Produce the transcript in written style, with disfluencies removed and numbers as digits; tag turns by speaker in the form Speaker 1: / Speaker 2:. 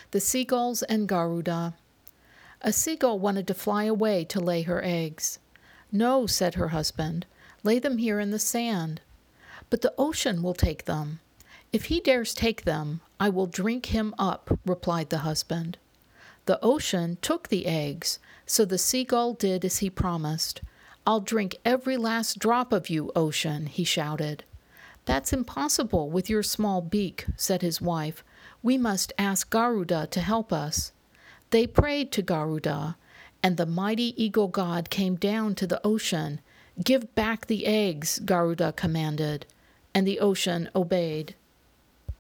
Speaker 1: The Seagulls and Garuda. A seagull wanted to fly away to lay her eggs. "No," said her husband, "lay them here in the sand." "But the ocean will take them." "If he dares take them, I will drink him up," replied the husband. The ocean took the eggs, so the seagull did as he promised. "I'll drink every last drop of you, ocean," he shouted. "That's impossible with your small beak," said his wife. "We must ask Garuda to help us." They prayed to Garuda, and the mighty eagle god came down to the ocean. "Give back the eggs," Garuda commanded, and the ocean obeyed.